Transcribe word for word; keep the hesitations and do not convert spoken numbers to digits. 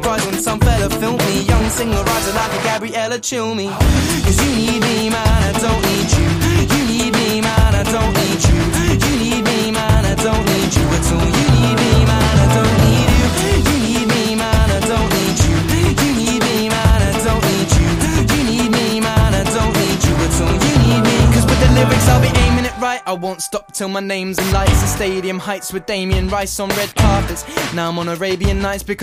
surprised when some fella filmed me. Young singer riser like a Gabriella Cilmi. Cause you need me, man, I don't need you. You need me, man, I don't need you. You need me, man, I don't need you at all. You need me, man, I don't need you. You need me, man, I don't need you. You need me, man, I don't need you. You need me, man, I don't need you at all. You need me, cause with the lyrics I'll be aiming it right. I won't stop till my name's in lights. The stadium heights with Damien Rice on red carpets. Now I'm on Arabian Nights because